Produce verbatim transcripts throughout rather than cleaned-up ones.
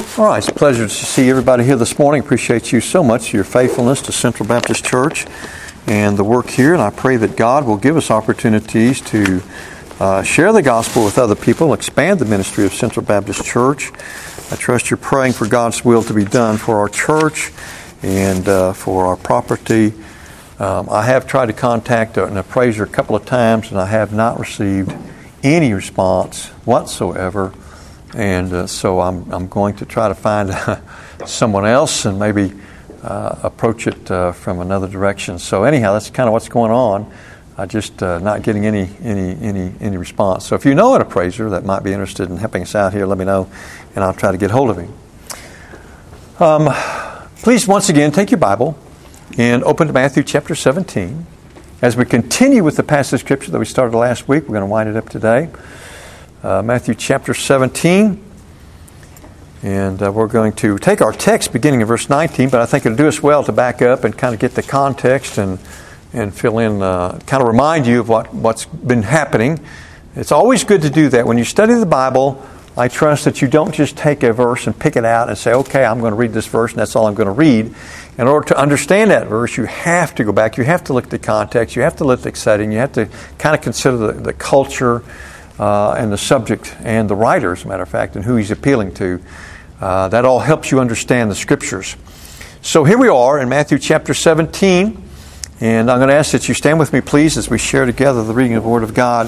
All right, it's a pleasure to see everybody here this morning. Appreciate you so much, your faithfulness to Central Baptist Church and the work here. And I pray that God will give us opportunities to uh, share the gospel with other people, expand the ministry of Central Baptist Church. I trust you're praying for God's will to be done for our church and uh, for our property. Um, I have tried to contact an appraiser a couple of times, and I have not received any response whatsoever. And uh, so I'm I'm going to try to find uh, someone else and maybe uh, approach it uh, from another direction. So anyhow, that's kind of what's going on. I just uh, not getting any any any any response. So if you know an appraiser that might be interested in helping us out here, let me know, and I'll try to get hold of him. Um, please once again take your Bible and open to Matthew chapter seventeen. As we continue with the passage of Scripture that we started last week, we're going to wind it up today. Uh, Matthew chapter seventeen, and uh, we're going to take our text beginning in verse nineteen, but I think it'll do us well to back up and kind of get the context and and fill in, uh, kind of remind you of what, what's been happening. It's always good to do that. When you study the Bible, I trust that you don't just take a verse and pick it out and say, okay, I'm going to read this verse and that's all I'm going to read. In order to understand that verse, you have to go back. You have to look at the context. You have to look at the setting. You have to kind of consider the, the culture Uh, and the subject and the writer, as a matter of fact, and who he's appealing to. Uh, that all helps you understand the Scriptures. So here we are in Matthew chapter seventeen, and I'm going to ask that you stand with me, please, as we share together the reading of the Word of God.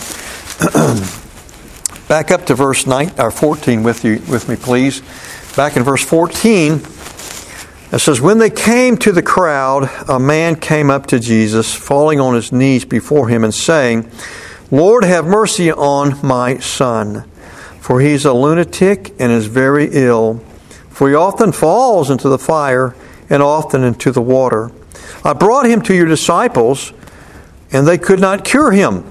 Back up to verse nine, or fourteen with you, with me, please. Back in verse fourteen, it says, "When they came to the crowd, a man came up to Jesus, falling on his knees before him and saying, 'Lord, have mercy on my son, for he is a lunatic and is very ill. For he often falls into the fire and often into the water. I brought him to your disciples, and they could not cure him.'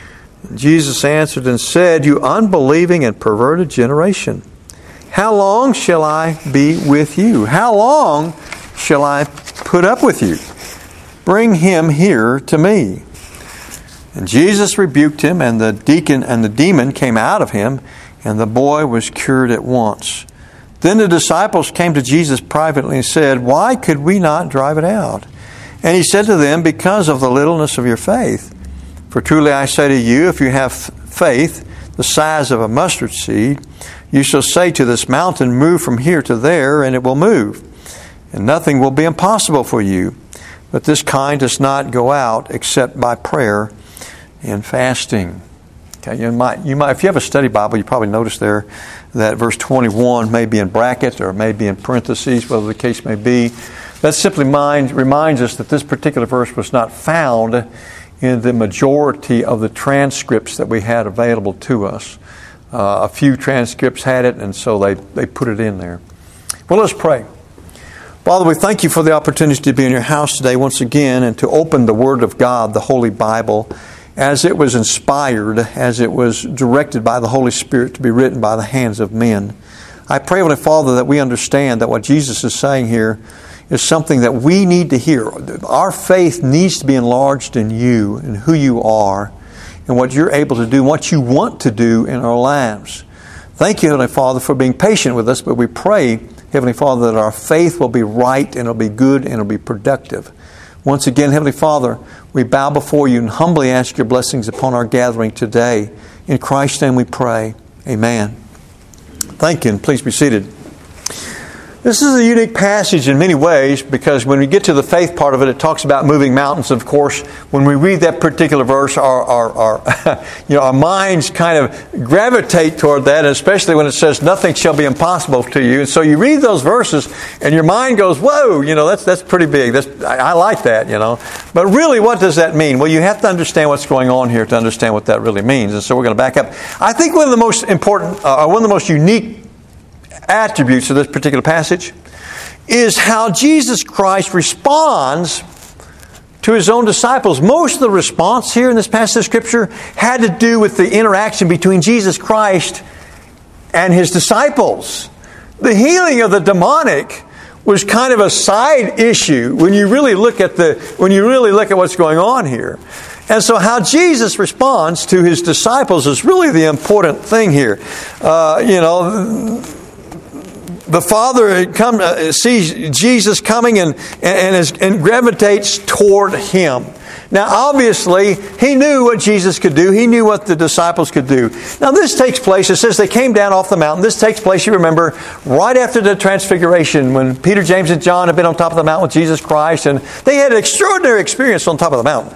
Jesus answered and said, 'You unbelieving and perverted generation, how long shall I be with you? How long shall I put up with you? Bring him here to me.' And Jesus rebuked him, and the deacon and the demon came out of him, and the boy was cured at once. Then the disciples came to Jesus privately and said, 'Why could we not drive it out?' And he said to them, 'Because of the littleness of your faith. For truly I say to you, if you have faith the size of a mustard seed, you shall say to this mountain, move from here to there, and it will move. And nothing will be impossible for you. But this kind does not go out except by prayer and fasting.'" Okay, you might, you might, if you have a study Bible, you probably notice there that verse twenty-one may be in brackets or may be in parentheses, whatever the case may be. That simply mind, reminds us that this particular verse was not found in the majority of the transcripts that we had available to us. Uh, a few transcripts had it, and so they, they put it in there. Well, let's pray. Father, we thank you for the opportunity to be in your house today once again and to open the Word of God, the Holy Bible, as it was inspired, as it was directed by the Holy Spirit to be written by the hands of men. I pray, Heavenly Father, that we understand that what Jesus is saying here is something that we need to hear. Our faith needs to be enlarged in you and who you are and what you're able to do, what you want to do in our lives. Thank you, Heavenly Father, for being patient with us, but we pray, Heavenly Father, that our faith will be right and it'll be good and it'll be productive. Once again, Heavenly Father, we bow before you and humbly ask your blessings upon our gathering today. In Christ's name we pray. Amen. Thank you, and please be seated. This is a unique passage in many ways because when we get to the faith part of it, it talks about moving mountains. Of course, when we read that particular verse, our, our, our, you know, our minds kind of gravitate toward that, especially when it says, "Nothing shall be impossible to you." And so you read those verses, and your mind goes, "Whoa, you know, that's that's pretty big. That's I, I like that, you know." But really, what does that mean? Well, you have to understand what's going on here to understand what that really means. And so we're going to back up. I think one of the most important, uh, one of the most unique attributes of this particular passage is how Jesus Christ responds to his own disciples. Most of the response here in this passage of Scripture had to do with the interaction between Jesus Christ and his disciples. The healing of the demonic was kind of a side issue when you really look at the when you really look at what's going on here. And so how Jesus responds to his disciples is really the important thing here. Uh, you know, the Father come, uh, sees Jesus coming and, and, is, and gravitates toward Him. Now, obviously, He knew what Jesus could do. He knew what the disciples could do. Now, this takes place, it says they came down off the mountain. This takes place, you remember, right after the Transfiguration, when Peter, James, and John had been on top of the mountain with Jesus Christ, and they had an extraordinary experience on top of the mountain.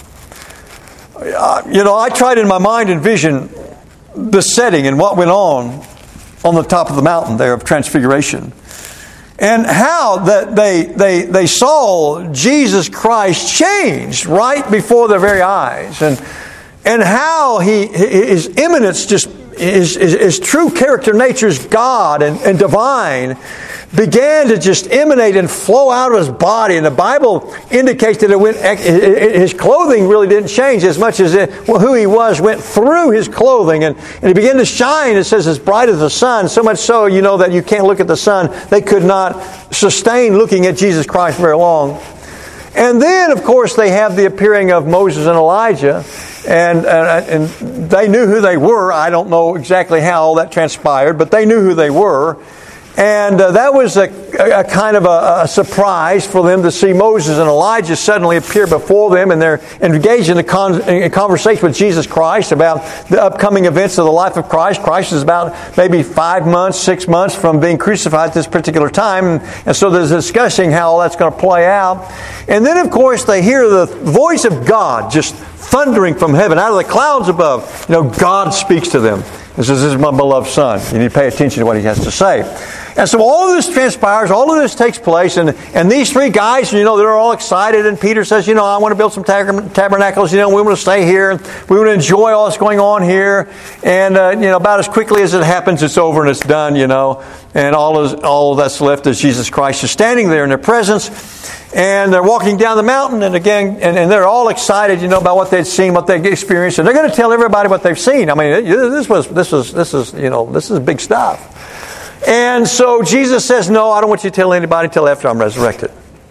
Uh, you know, I tried in my mind to envision the setting and what went on on the top of the mountain there of Transfiguration. And how that they, they, they saw Jesus Christ changed right before their very eyes. And, and how he, his immanence, just his, his, his true character nature is God and, and divine, began to just emanate and flow out of His body. And the Bible indicates that it went, his clothing really didn't change as much as it, well, who He was went through His clothing. And, and He began to shine, it says, as bright as the sun. So much so, you know, that you can't look at the sun. They could not sustain looking at Jesus Christ very long. And then, of course, they have the appearing of Moses and Elijah. And, uh, and they knew who they were. I don't know exactly how all that transpired, but they knew who they were. And uh, that was a, a kind of a, a surprise for them to see Moses and Elijah suddenly appear before them, and they're engaged in a, con- in a conversation with Jesus Christ about the upcoming events of the life of Christ. Christ is about maybe five months, six months from being crucified at this particular time, and, and so there's discussing how all that's going to play out. And then, of course, they hear the voice of God just thundering from heaven, out of the clouds above. You know, God speaks to them. He says, "This is my beloved Son." You need to pay attention to what He has to say. And so all of this transpires, all of this takes place, and, and these three guys, you know, they're all excited, and Peter says, you know, I want to build some tab- tabernacles, you know, we want to stay here, and we want to enjoy all that's going on here, and, uh, you know, about as quickly as it happens, it's over and it's done, you know, and all, is, all that's left is Jesus Christ is standing there in their presence, and they're walking down the mountain, and again, and, and they're all excited, you know, about what they'd seen, what they'd experienced, and they're going to tell everybody what they've seen. I mean, this was, this was, this is, you know, this is big stuff. And so Jesus says, no, I don't want you to tell anybody until after I'm resurrected.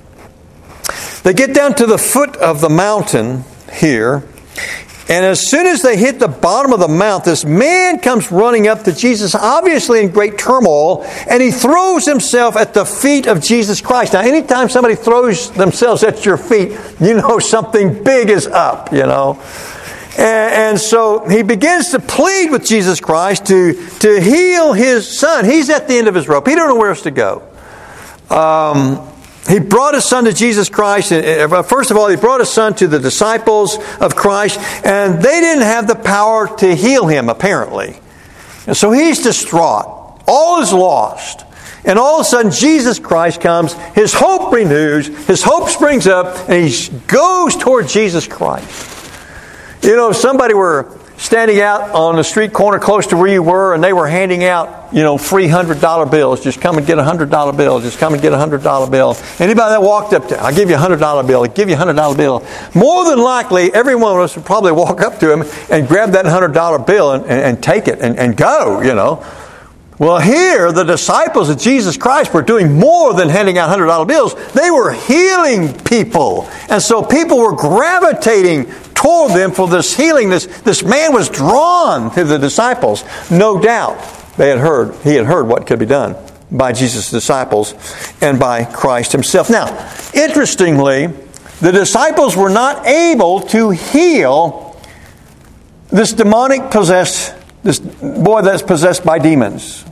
They get down to the foot of the mountain here, and as soon as they hit the bottom of the mount, this man comes running up to Jesus, obviously in great turmoil, and he throws himself at the feet of Jesus Christ. Now, anytime somebody throws themselves at your feet, you know something big is up, you know. And, and so he begins to plead with Jesus Christ to, to heal his son. He's at the end of his rope. He don't know where else to go. Um, he brought his son to Jesus Christ. First of all, he brought his son to the disciples of Christ, and they didn't have the power to heal him, apparently. And so he's distraught. All is lost. And all of a sudden, Jesus Christ comes. His hope renews. His hope springs up, and he goes toward Jesus Christ. You know, if somebody were standing out on the street corner close to where you were, and they were handing out, you know, free one hundred dollar bills. Just come and get a one hundred dollar bill. Just come and get a one hundred dollar bill. Anybody that walked up to, I'll give you a one hundred dollar bill. I'll give you a one hundred dollar bill. More than likely, every one of us would probably walk up to him and grab that one hundred dollar bill and, and, and take it and, and go, you know. Well, here, the disciples of Jesus Christ were doing more than handing out one hundred dollar bills. They were healing people. And so people were gravitating toward them for this healing. This, this man was drawn to the disciples. No doubt they had heard, he had heard what could be done by Jesus' disciples and by Christ Himself. Now, interestingly, the disciples were not able to heal this demonic possessed, this boy that's possessed by demons.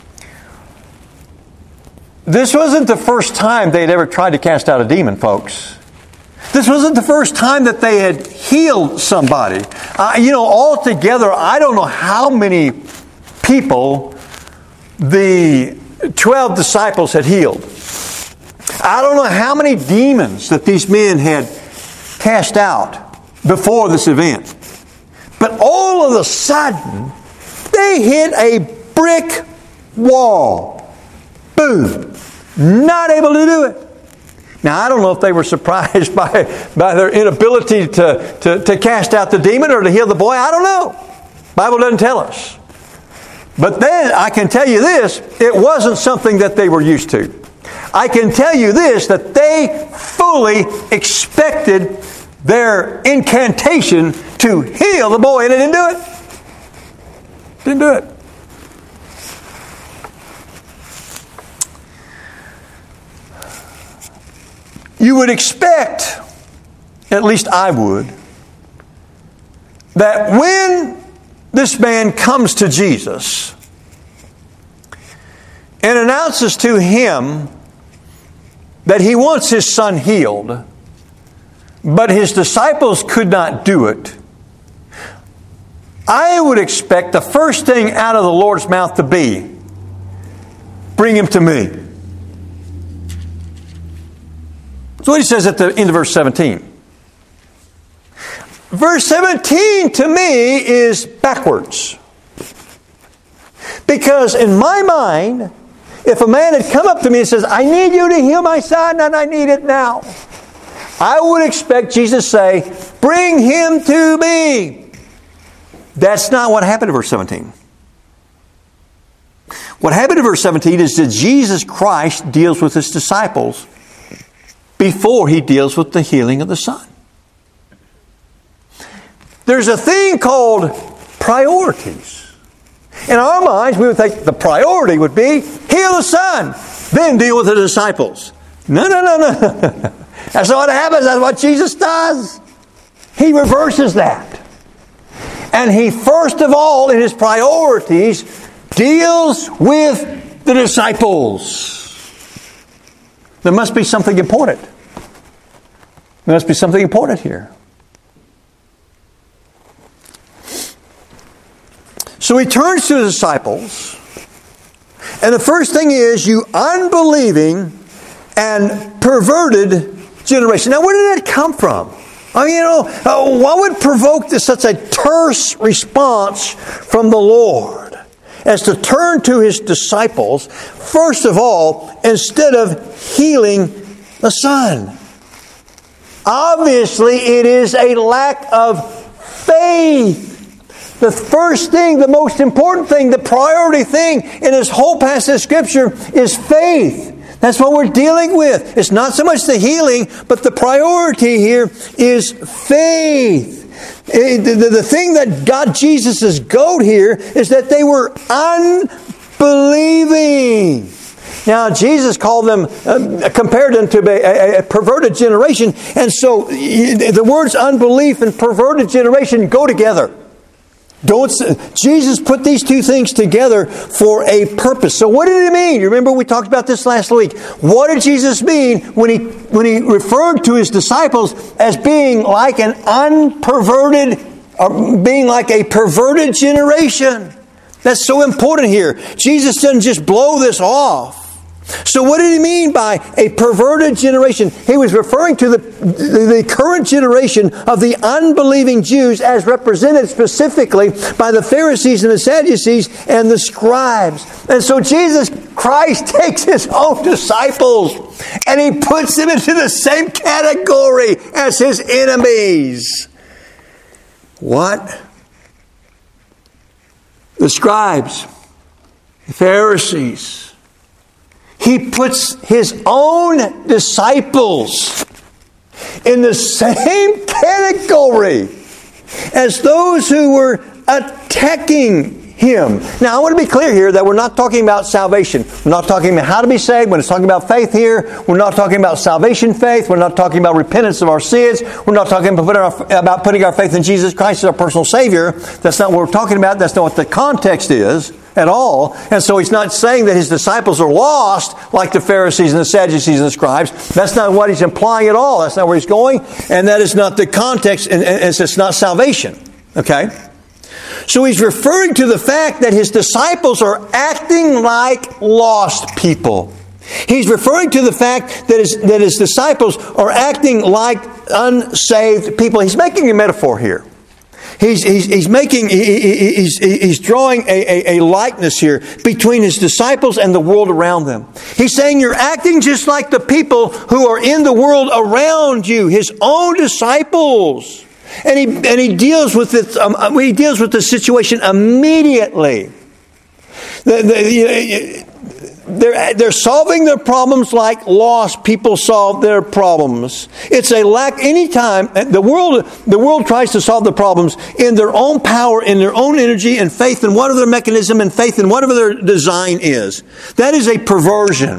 This wasn't the first time they'd ever tried to cast out a demon, folks. This wasn't the first time that they had healed somebody. Uh, you know, altogether, I don't know how many people the twelve disciples had healed. I don't know how many demons that these men had cast out before this event. But all of a sudden, they hit a brick wall. Boom. Not able to do it. Now, I don't know if they were surprised by, by their inability to, to, to cast out the demon or to heal the boy. I don't know. The Bible doesn't tell us. But then, I can tell you this, it wasn't something that they were used to. I can tell you this, that they fully expected their incantation to heal the boy, and it didn't do it. Didn't do it. You would expect, at least I would, that when this man comes to Jesus and announces to him that he wants his son healed, but his disciples could not do it, I would expect the first thing out of the Lord's mouth to be, bring him to me. That's what he says at the end of verse seventeen. Verse seventeen to me is backwards. Because in my mind, if a man had come up to me and says, I need you to heal my son and I need it now, I would expect Jesus to say, bring him to me. That's not what happened in verse seventeen. What happened in verse seventeen is that Jesus Christ deals with his disciples before he deals with the healing of the son. There's a thing called priorities. In our minds, we would think the priority would be heal the son, then deal with the disciples. No, no, no, no. That's not what happens. That's what Jesus does. He reverses that. And he, first of all, in his priorities, deals with the disciples. There must be something important. There must be something important here. So he turns to the disciples, and the first thing is, you unbelieving and perverted generation. Now, where did that come from? I mean, you know, uh, what would provoke this, such a terse response from the Lord as to turn to his disciples, first of all, instead of healing the son? Obviously, it is a lack of faith. The first thing, the most important thing, the priority thing in this whole passage of Scripture is faith. That's what we're dealing with. It's not so much the healing, but the priority here is faith. The, the, the thing that got Jesus' goat here is that they were unbelieving. Now, Jesus called them, uh, compared them to a, a, a perverted generation. And so the words unbelief and perverted generation go together. Don't, Jesus put these two things together for a purpose. So what did he mean? You remember we talked about this last week. What did Jesus mean when he when he referred to his disciples as being like an unperverted, or being like a perverted generation? That's so important here. Jesus doesn't just blow this off. So what did he mean by a perverted generation? He was referring to the, the current generation of the unbelieving Jews as represented specifically by the Pharisees and the Sadducees and the scribes. And so Jesus Christ takes his own disciples and he puts them into the same category as his enemies. What? The scribes, the Pharisees. He puts his own disciples in the same category as those who were attacking him. Now, I want to be clear here that we're not talking about salvation. We're not talking about how to be saved. When it's talking about faith here, we're not talking about salvation faith. We're not talking about repentance of our sins. We're not talking about putting our, about putting our faith in Jesus Christ as our personal Savior. That's not what we're talking about. That's not what the context is at all. And so he's not saying that his disciples are lost like the Pharisees and the Sadducees and the scribes. That's not what he's implying at all. That's not where he's going. And that is not the context. And it's not salvation. Okay? So he's referring to the fact that his disciples are acting like lost people. He's referring to the fact that his, that his disciples are acting like unsaved people. He's making a metaphor here. He's, he's, he's making, he, he's, he's drawing a, a, a likeness here between his disciples and the world around them. He's saying you're acting just like the people who are in the world around you, his own disciples. And he and he deals with it. Um, he deals with the situation immediately. The, the, they're they're solving their problems like lost people solve their problems. It's a lack. Anytime the world the world tries to solve the problems in their own power, in their own energy, and faith in whatever their mechanism and faith in whatever their design is, that is a perversion.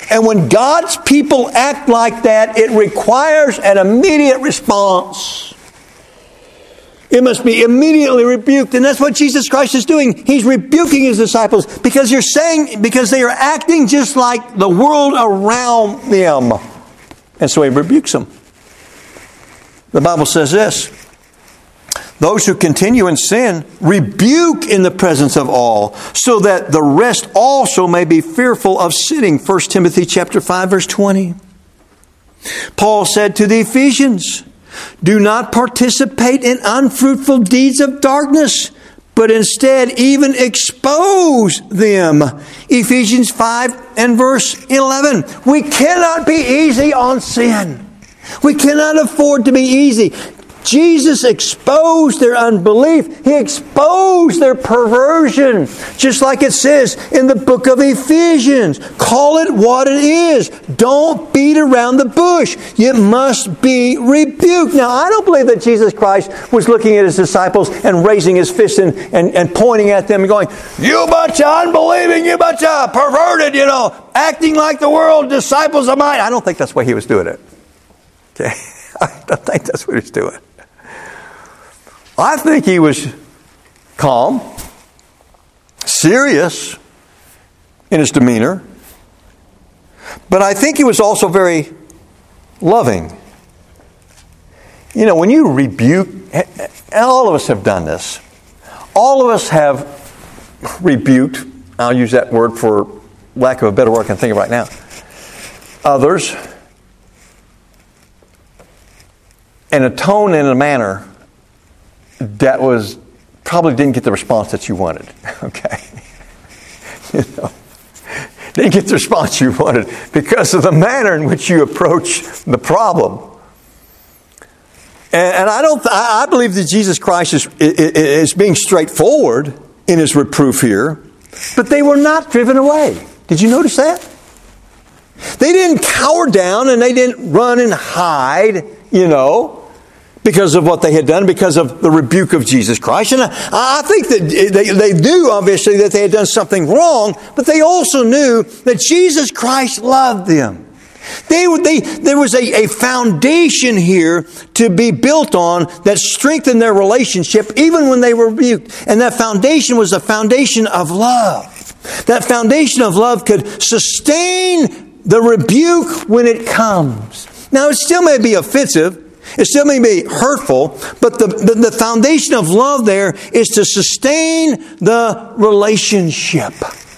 And when God's people act like that, it requires an immediate response. It must be immediately rebuked. And that's what Jesus Christ is doing. He's rebuking His disciples because you're saying, because they are acting just like the world around them. And so He rebukes them. The Bible says this: those who continue in sin rebuke in the presence of all, so that the rest also may be fearful of sinning. First Timothy chapter five, verse twenty. Paul said to the Ephesians, do not participate in unfruitful deeds of darkness, but instead even expose them. Ephesians five and verse eleven. We cannot be easy on sin. We cannot afford to be easy. Jesus exposed their unbelief. He exposed their perversion. Just like it says in the book of Ephesians. Call it what it is. Don't beat around the bush. It must be rebuked. Now, I don't believe that Jesus Christ was looking at His disciples and raising His fist and, and, and pointing at them and going, you bunch of unbelieving, you bunch of perverted, you know, acting like the world, disciples of mine. I don't think that's why He was doing it. Okay? I don't think that's what He was doing. I think He was calm, serious in His demeanor, but I think He was also very loving. You know, when you rebuke, all of us have done this. All of us have rebuked, I'll use that word for lack of a better word I can think of right now, others in a tone and a manner that was probably didn't get the response that you wanted. Okay. You know, didn't get the response you wanted because of the manner in which you approach the problem. And, and I don't. I believe that Jesus Christ is, is being straightforward in His reproof here, but they were not driven away. Did you notice that? They didn't cower down and they didn't run and hide, you know, because of what they had done, because of the rebuke of Jesus Christ. And I, I think that they, they knew, obviously, that they had done something wrong, but they also knew that Jesus Christ loved them. They, they, there was a, a foundation here to be built on that strengthened their relationship even when they were rebuked. And that foundation was a foundation of love. That foundation of love could sustain the rebuke when it comes. Now, it still may be offensive. It still may be hurtful, but the, the, the foundation of love there is to sustain the relationship.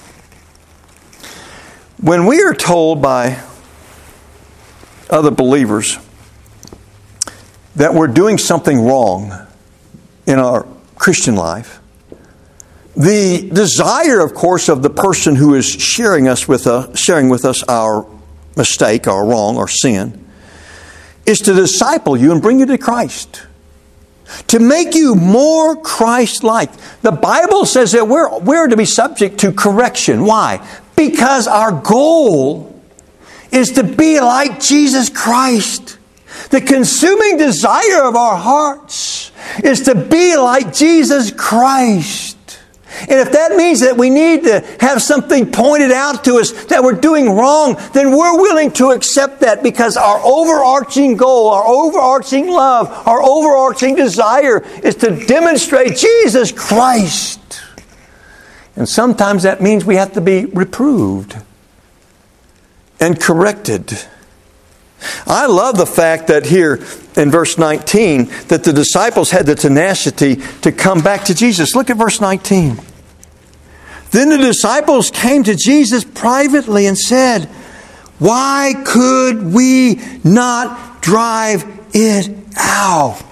When we are told by other believers that we're doing something wrong in our Christian life, the desire, of course, of the person who is sharing us with us, sharing with us our mistake, our wrong, our sin, is to disciple you and bring you to Christ. To make you more Christ-like. The Bible says that we're, we're to be subject to correction. Why? Because our goal is to be like Jesus Christ. The consuming desire of our hearts is to be like Jesus Christ. And if that means that we need to have something pointed out to us that we're doing wrong, then we're willing to accept that because our overarching goal, our overarching love, our overarching desire is to demonstrate Jesus Christ. And sometimes that means we have to be reproved and corrected. I love the fact that here in verse nineteen that the disciples had the tenacity to come back to Jesus. Look at verse nineteen. Then the disciples came to Jesus privately and said, why could we not drive it out?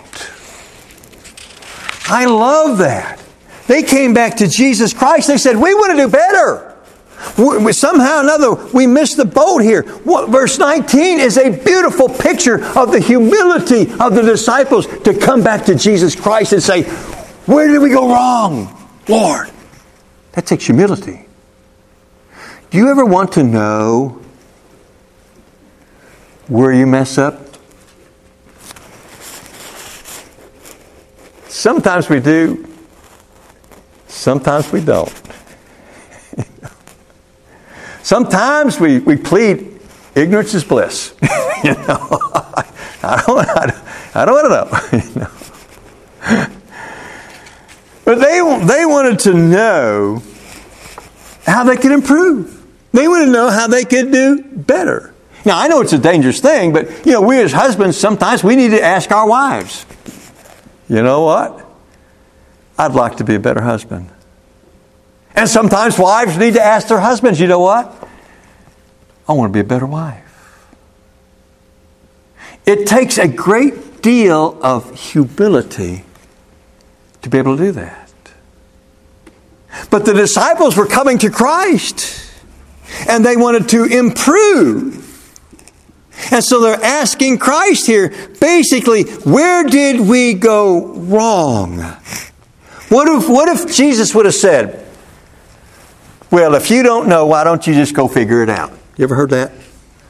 I love that. They came back to Jesus Christ. They said, we want to do better. We, somehow or another, we missed the boat here. What, verse nineteen is a beautiful picture of the humility of the disciples to come back to Jesus Christ and say, where did we go wrong, Lord? That takes humility. Do you ever want to know where you mess up? Sometimes we do. Sometimes we don't. Sometimes we, we plead, ignorance is bliss. you know, I don't, I don't, I don't want to know. you know. But they, they wanted to know how they could improve. They wanted to know how they could do better. Now, I know it's a dangerous thing, but, you know, we as husbands, sometimes we need to ask our wives, you know what? I'd like to be a better husband. And sometimes wives need to ask their husbands, you know what? I want to be a better wife. It takes a great deal of humility to be able to do that. But the disciples were coming to Christ, and they wanted to improve. And so they're asking Christ here, basically, where did we go wrong? What if, what if Jesus would have said, well, if you don't know, why don't you just go figure it out? You ever heard that?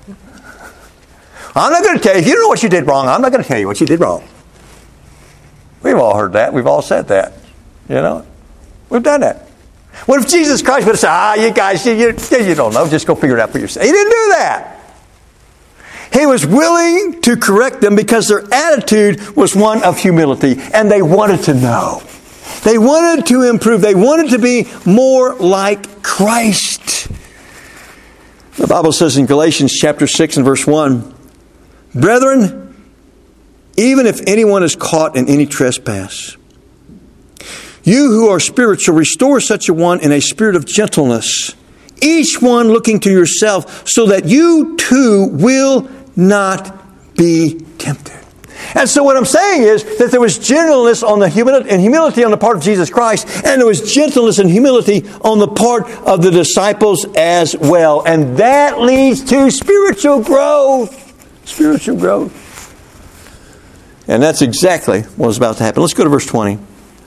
I'm not going to tell you. If you don't know what you did wrong, I'm not going to tell you what you did wrong. We've all heard that. We've all said that. You know? We've done that. What if Jesus Christ would have said, ah, you guys, you, you, you don't know. Just go figure it out for yourself. He didn't do that. He was willing to correct them because their attitude was one of humility, and they wanted to know. They wanted to improve. They wanted to be more like Christ. The Bible says in Galatians chapter six and verse one, brethren, even if anyone is caught in any trespass, you who are spiritual, restore such a one in a spirit of gentleness, each one looking to yourself, so that you too will not be tempted. And so what I'm saying is that there was gentleness on the humility and humility on the part of Jesus Christ, and there was gentleness and humility on the part of the disciples as well. And that leads to spiritual growth. Spiritual growth. And that's exactly what was about to happen. Let's go to verse twenty.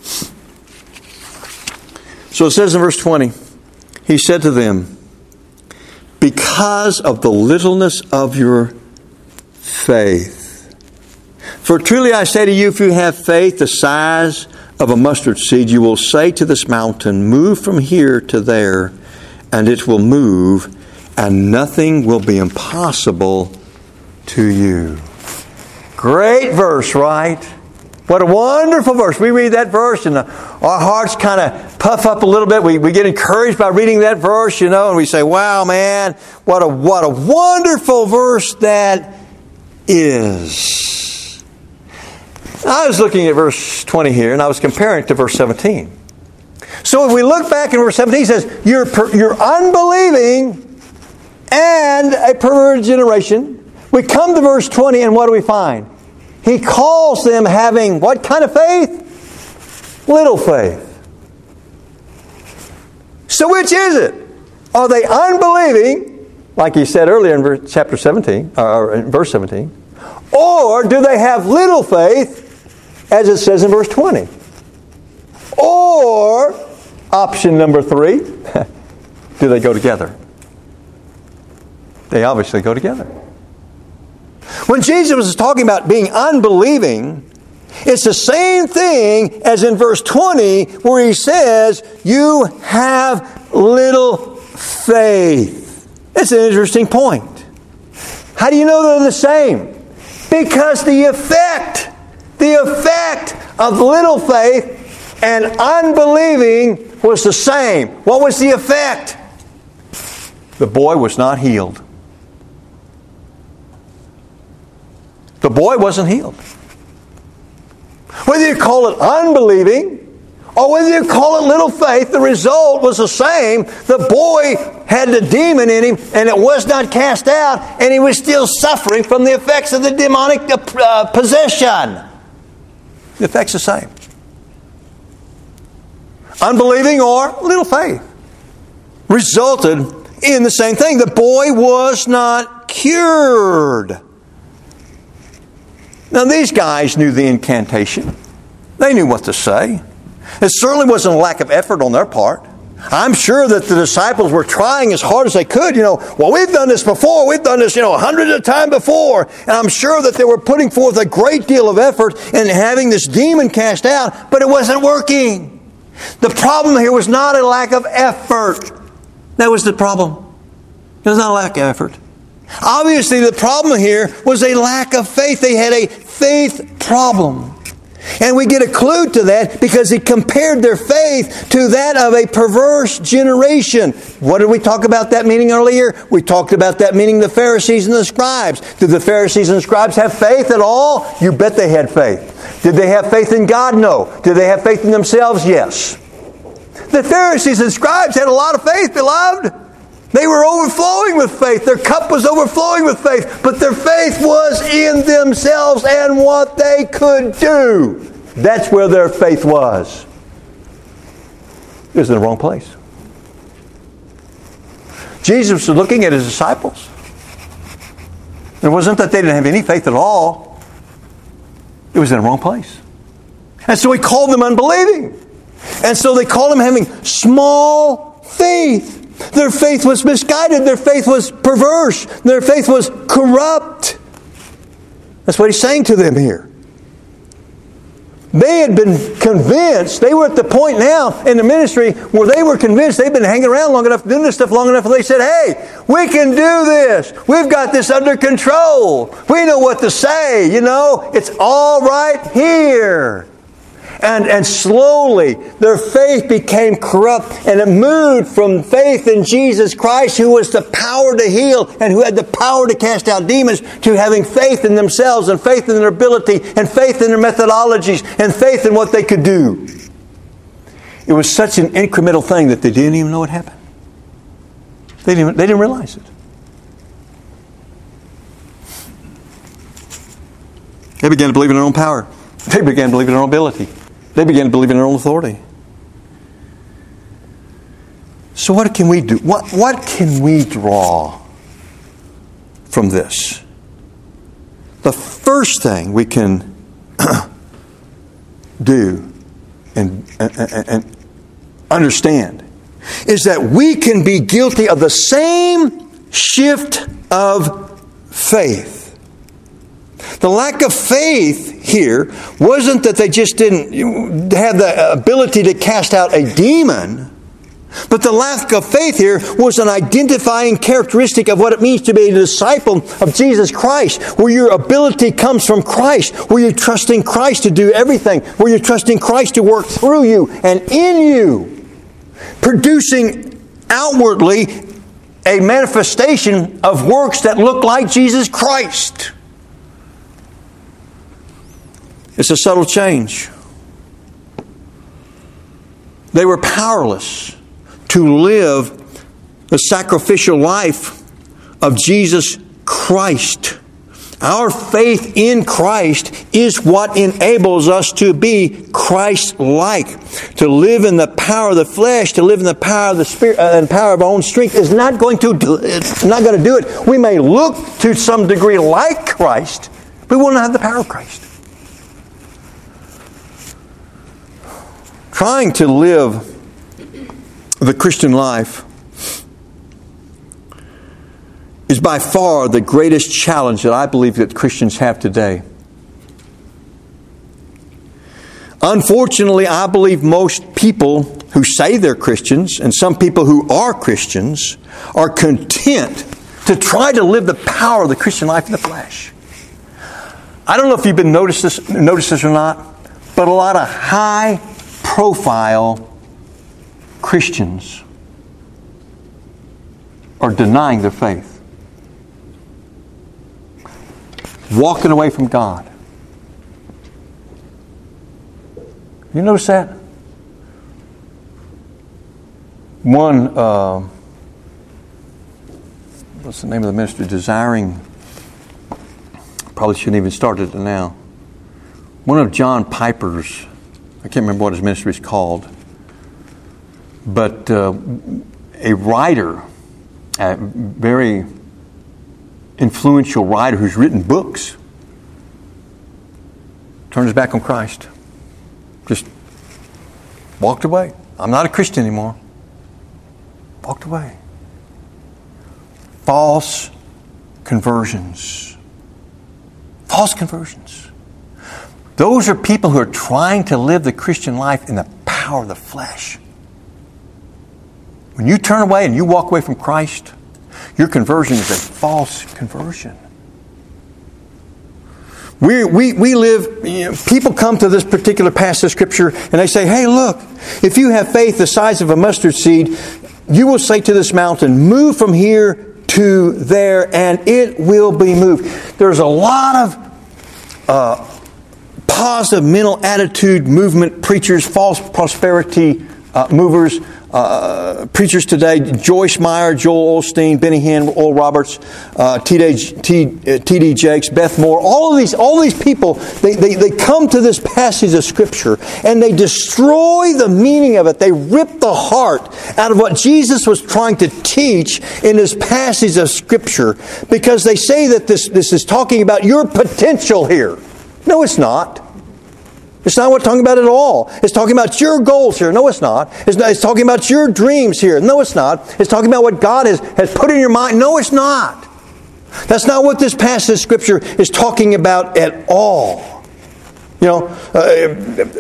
So it says in verse twenty, he said to them, because of the littleness of your faith. For truly I say to you, if you have faith the size of a mustard seed, you will say to this mountain, move from here to there, and it will move, and nothing will be impossible to you. Great verse, right? What a wonderful verse. We read that verse and our hearts kind of puff up a little bit. We, we get encouraged by reading that verse, you know, and we say, wow, man, what a, what a wonderful verse that is. I was looking at verse twenty here, and I was comparing it to verse seventeen. So if we look back in verse seventeen, it says, you're, you're unbelieving and a perverted generation. We come to verse twenty, and what do we find? He calls them having what kind of faith? Little faith. So which is it? Are they unbelieving, like he said earlier in verse, chapter seventeen, or in verse seventeen, or do they have little faith, as it says in verse twenty? Or, option number three, do they go together? They obviously go together. When Jesus was talking about being unbelieving, it's the same thing as in verse twenty, where he says, you have little faith. It's an interesting point. How do you know they're the same? Because the effect, the effect of little faith and unbelieving was the same. What was the effect? The boy was not healed. The boy wasn't healed. Whether you call it unbelieving or whether you call it little faith, the result was the same. The boy had the demon in him and it was not cast out, and he was still suffering from the effects of the demonic uh, possession. The effect's the same. Unbelieving or little faith resulted in the same thing. The boy was not cured. Now, these guys knew the incantation. They knew what to say. It certainly wasn't a lack of effort on their part. I'm sure that the disciples were trying as hard as they could. You know, well, we've done this before. We've done this, you know, hundreds of times before. And I'm sure that they were putting forth a great deal of effort in having this demon cast out, but it wasn't working. The problem here was not a lack of effort. That was the problem. It was not a lack of effort. Obviously, the problem here was a lack of faith. They had a faith problem. And we get a clue to that because he compared their faith to that of a perverse generation. What did we talk about that meaning earlier? We talked about that meaning the Pharisees and the scribes. Did the Pharisees and the scribes have faith at all? You bet they had faith. Did they have faith in God? No. Did they have faith in themselves? Yes. The Pharisees and scribes had a lot of faith, beloved. They were overflowing with faith. Their cup was overflowing with faith. But their faith was in themselves and what they could do. That's where their faith was. It was in the wrong place. Jesus was looking at his disciples. It wasn't that they didn't have any faith at all. It was in the wrong place. And so he called them unbelieving. And so they called them having small faith. Their faith was misguided. Their faith was perverse. Their faith was corrupt. That's what he's saying to them here. They had been convinced. They were at the point now in the ministry where they were convinced. They've been hanging around long enough, doing this stuff long enough, and they said, hey, we can do this. We've got this under control. We know what to say. You know, it's all right here. And, and slowly their faith became corrupt, and it moved from faith in Jesus Christ, who was the power to heal and who had the power to cast out demons, to having faith in themselves and faith in their ability and faith in their methodologies and faith in what they could do. It was such an incremental thing that they didn't even know what happened. They didn't, they didn't realize it. They began to believe in their own power. They began to believe in their own ability. They began to believe in their own authority. So what can we do? What, what can we draw from this? The first thing we can do and, and, and understand is that we can be guilty of the same shift of faith. The lack of faith here wasn't that they just didn't have the ability to cast out a demon, but the lack of faith here was an identifying characteristic of what it means to be a disciple of Jesus Christ, where your ability comes from Christ, where you're trusting Christ to do everything, where you're trusting Christ to work through you and in you, producing outwardly a manifestation of works that look like Jesus Christ. It's a subtle change. They were powerless to live the sacrificial life of Jesus Christ. Our faith in Christ is what enables us to be Christ-like. To live in the power of the flesh, to live in the power of the Spirit, uh, and power of our own strength is not going to do it. It's not going to do it. We may look to some degree like Christ, but we will not have the power of Christ. Trying to live the Christian life is by far the greatest challenge that I believe that Christians have today. Unfortunately, I believe most people who say they're Christians, and some people who are Christians, are content to try to live the power of the Christian life in the flesh. I don't know if you've been noticed this, noticed this or not, but a lot of high profile Christians are denying their faith, walking away from God. You notice that? One, uh, what's the name of the ministry? Desiring, probably shouldn't even start it now. One of John Piper's, I can't remember what his ministry is called, but uh, a writer, a very influential writer who's written books, turned his back on Christ. Just walked away. I'm not a Christian anymore. Walked away. False conversions. False conversions. Those are people who are trying to live the Christian life in the power of the flesh. When you turn away and you walk away from Christ, Your conversion is a false conversion. We, we, we live, you know, people come to this particular passage of Scripture and they say, hey, look, if you have faith the size of a mustard seed, you will say to this mountain, move from here to there, and it will be moved. There's a lot of uh, positive mental attitude movement preachers, false prosperity uh, movers, Uh, preachers today, Joyce Meyer, Joel Osteen, Benny Hinn, Oral Roberts, uh, T D Jakes, Beth Moore, all of these, all these people, they, they, they come to this passage of Scripture and they destroy the meaning of it. They rip the heart out of what Jesus was trying to teach in this passage of Scripture because they say that this, this is talking about your potential here. No, it's not. It's not what it's talking about at all. It's talking about your goals here. No, it's not. It's, not. It's talking about your dreams here. No, it's not. It's talking about what God has, has put in your mind. No, it's not. That's not what this passage of Scripture is talking about at all. You know, uh,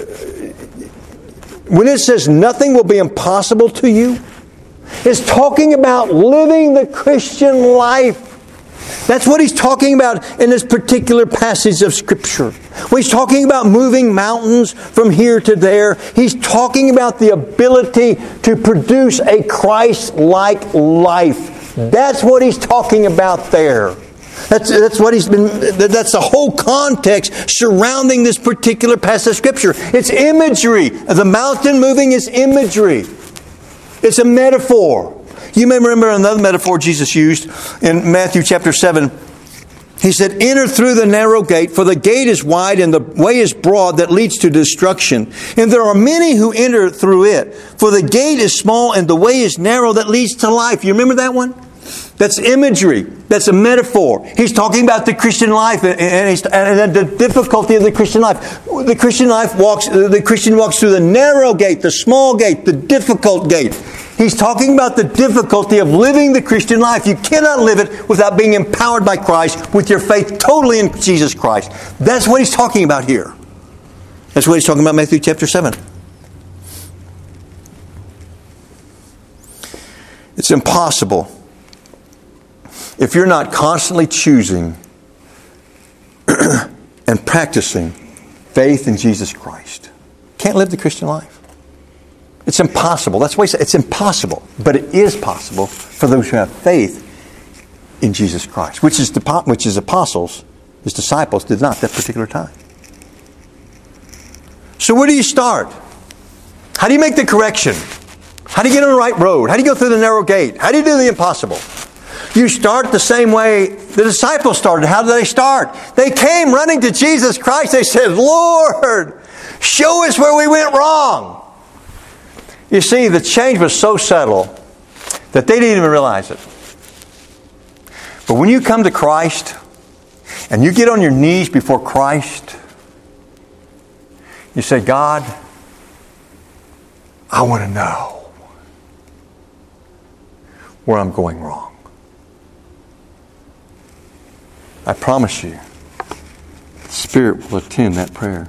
when it says nothing will be impossible to you, it's talking about living the Christian life. That's what he's talking about in this particular passage of Scripture. When he's talking about moving mountains from here to there, he's talking about the ability to produce a Christ-like life. That's what he's talking about there. That's, that's what he's been, that's the whole context surrounding this particular passage of Scripture. It's imagery. The mountain moving is imagery. It's a metaphor. You may remember another metaphor Jesus used in Matthew chapter seven. He said, enter through the narrow gate, for the gate is wide and the way is broad that leads to destruction. And there are many who enter through it. For the gate is small and the way is narrow that leads to life. You remember that one? That's imagery. That's a metaphor. He's talking about the Christian life and, he's, and the difficulty of the Christian life. The Christian life walks, the Christian walks through the narrow gate, the small gate, the difficult gate. He's talking about the difficulty of living the Christian life. You cannot live it without being empowered by Christ with your faith totally in Jesus Christ. That's what he's talking about here. That's what he's talking about in Matthew chapter seven. It's impossible if you're not constantly choosing and practicing faith in Jesus Christ. Can't live the Christian life. It's impossible. That's why he said it's impossible. But it is possible for those who have faith in Jesus Christ, which is the which his apostles, his disciples, did not at that particular time. So where do you start? How do you make the correction? How do you get on the right road? How do you go through the narrow gate? How do you do the impossible? You start the same way the disciples started. How did they start? They came running to Jesus Christ. They said, Lord, show us where we went wrong. You see, the change was so subtle that they didn't even realize it. But when you come to Christ and you get on your knees before Christ, you say, God, I want to know where I'm going wrong. I promise you, the Spirit will attend that prayer.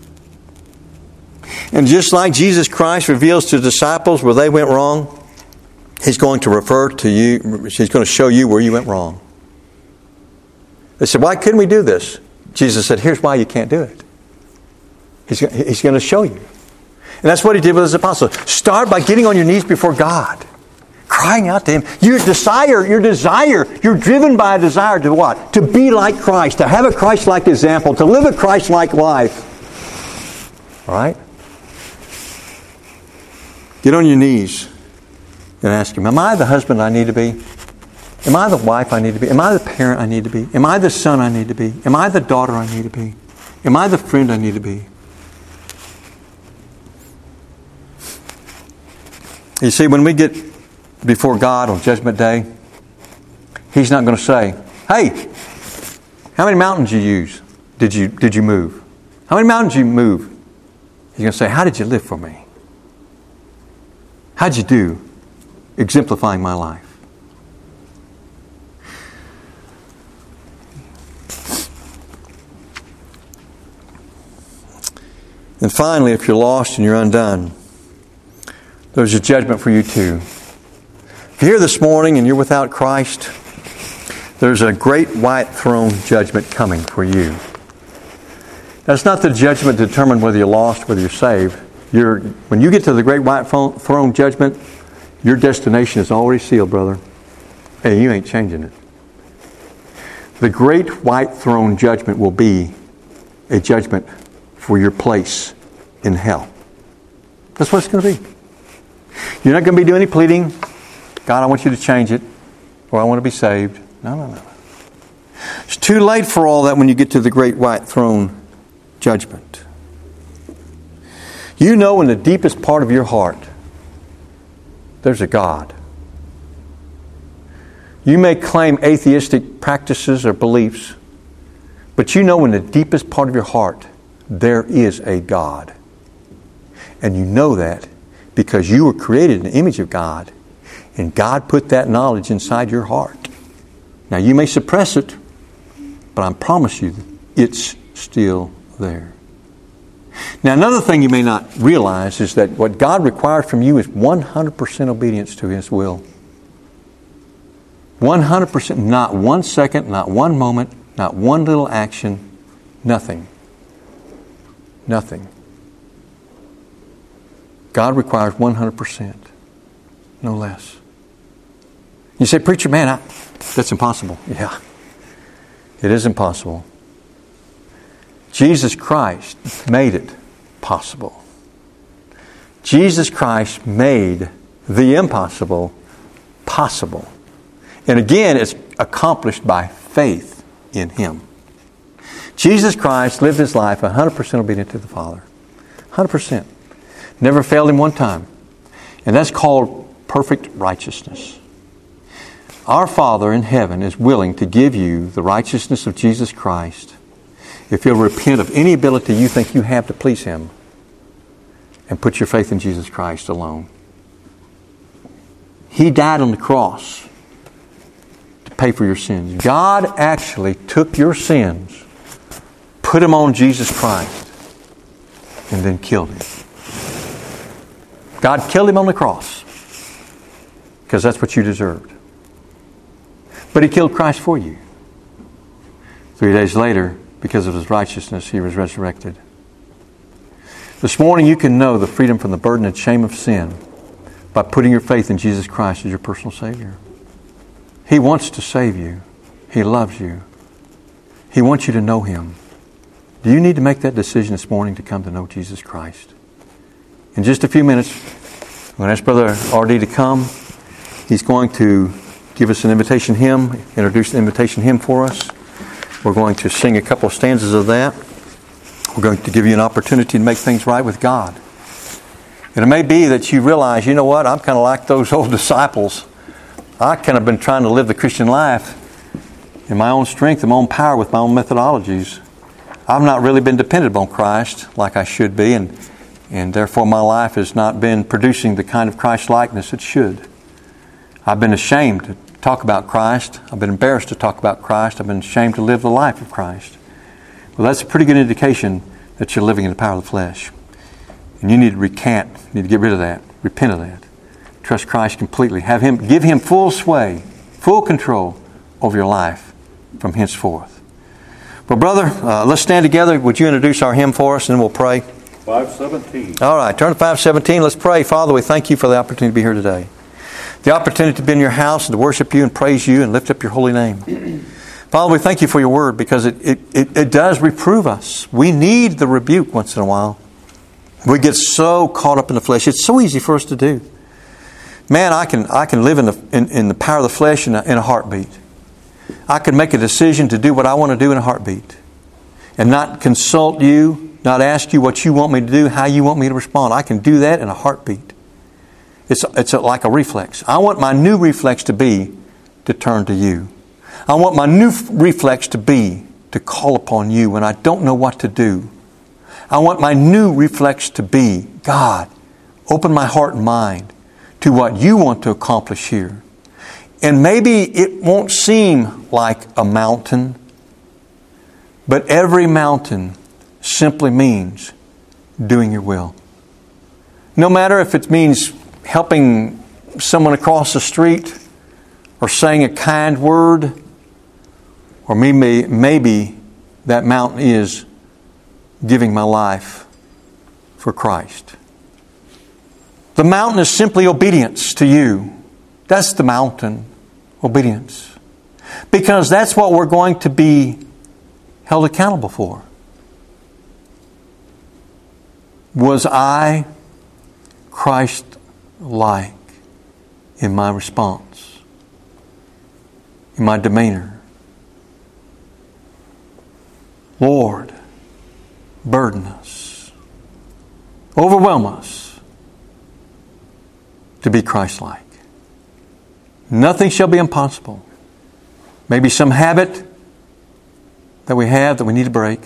And just like Jesus Christ reveals to the disciples where they went wrong, He's going to refer to you, He's going to show you where you went wrong. They said, why couldn't we do this? Jesus said, here's why you can't do it. He's, he's going to show you. And that's what He did with His apostles. Start by getting on your knees before God. Crying out to Him. Your desire, your desire, you're driven by a desire to what? To be like Christ. To have a Christ-like example. To live a Christ-like life. All right? Get on your knees and ask Him, am I the husband I need to be? Am I the wife I need to be? Am I the parent I need to be? Am I the son I need to be? Am I the daughter I need to be? Am I the friend I need to be? You see, when we get before God on Judgment Day, He's not going to say, hey, how many mountains you use? Did you, did you move? How many mountains you move? He's going to say, how did you live for me? How'd you do exemplifying my life? And finally, if you're lost and you're undone, there's a judgment for you too. If you're here this morning and you're without Christ, there's a great white throne judgment coming for you. That's not the judgment to determine whether you're lost, whether you're saved. You're, when you get to the great white throne judgment, your destination is already sealed, brother. Hey, you ain't changing it. The great white throne judgment will be a judgment for your place in hell. That's what it's going to be. You're not going to be doing any pleading. God, I want you to change it. Or I want to be saved. No, no, no. It's too late for all that when you get to the great white throne judgment. You know in the deepest part of your heart, there's a God. You may claim atheistic practices or beliefs, but you know in the deepest part of your heart, there is a God. And you know that because you were created in the image of God, and God put that knowledge inside your heart. Now you may suppress it, but I promise you, it's still there. Now another thing you may not realize is that what God requires from you is one hundred percent obedience to His will. one hundred percent, not one second, not one moment, not one little action, nothing. Nothing. God requires one hundred percent, no less. You say, preacher, man, I, that's impossible. Yeah, it is impossible. Jesus Christ made it possible. Jesus Christ made the impossible possible. And again, it's accomplished by faith in Him. Jesus Christ lived His life one hundred percent obedient to the Father. one hundred percent. Never failed Him one time. And that's called perfect righteousness. Our Father in heaven is willing to give you the righteousness of Jesus Christ if you'll repent of any ability you think you have to please Him and put your faith in Jesus Christ alone. He died on the cross to pay for your sins. God actually took your sins, put them on Jesus Christ, and then killed Him. God killed Him on the cross because that's what you deserved. But He killed Christ for you. Three days later, because of His righteousness, He was resurrected. This morning you can know the freedom from the burden and shame of sin by putting your faith in Jesus Christ as your personal Savior. He wants to save you. He loves you. He wants you to know Him. Do you need to make that decision this morning to come to know Jesus Christ? In just a few minutes, I'm going to ask Brother R D to come. He's going to give us an invitation hymn, introduce the invitation hymn for us. We're going to sing a couple of stanzas of that. We're going to give you an opportunity to make things right with God. And it may be that you realize, you know what, I'm kind of like those old disciples. I kind of been trying to live the Christian life in my own strength and my own power with my own methodologies. I've not really been dependent on Christ like I should be, and, and therefore my life has not been producing the kind of Christ-likeness it should. I've been ashamed to talk about Christ. I've been embarrassed to talk about Christ. I've been ashamed to live the life of Christ. Well, that's a pretty good indication that you're living in the power of the flesh. And you need to recant. You need to get rid of that. Repent of that. Trust Christ completely. Have Him, give Him full sway, full control over your life from henceforth. Well, brother, uh, let's stand together. Would you introduce our hymn for us, and then we'll pray? five seventeen. All right, turn to five seventeen. Let's pray. Father, we thank You for the opportunity to be here today. The opportunity to be in Your house and to worship You and praise You and lift up Your holy name. Father, we thank You for Your word because it, it, it, it does reprove us. We need the rebuke once in a while. We get so caught up in the flesh. It's so easy for us to do. Man, I can I can live in the in, in the power of the flesh in a, in a heartbeat. I can make a decision to do what I want to do in a heartbeat and not consult You, not ask You what You want me to do, how You want me to respond. I can do that in a heartbeat. It's it's a, like a reflex. I want my new reflex to be to turn to You. I want my new reflex to be to call upon You when I don't know what to do. I want my new reflex to be, God, open my heart and mind to what You want to accomplish here. And maybe it won't seem like a mountain, but every mountain simply means doing Your will. No matter if it means helping someone across the street or saying a kind word, or maybe, maybe that mountain is giving my life for Christ. The mountain is simply obedience to you. That's the mountain, obedience. Because that's what we're going to be held accountable for. Was I Christ-like in my response, in my demeanor? Lord, burden us, overwhelm us to be Christ-like. Nothing shall be impossible. Maybe some habit that we have that we need to break.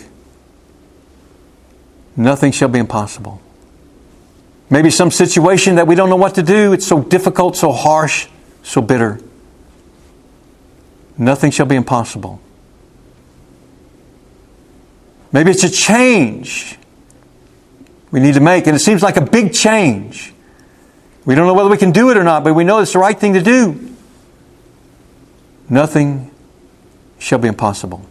Nothing shall be impossible. Maybe some situation that we don't know what to do. It's so difficult, so harsh, so bitter. Nothing shall be impossible. Maybe it's a change we need to make, and it seems like a big change. We don't know whether we can do it or not, but we know it's the right thing to do. Nothing shall be impossible.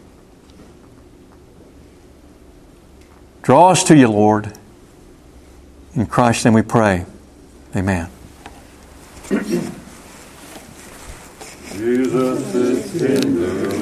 Draw us to you, Lord. In Christ's name we pray. Amen. Jesus is in the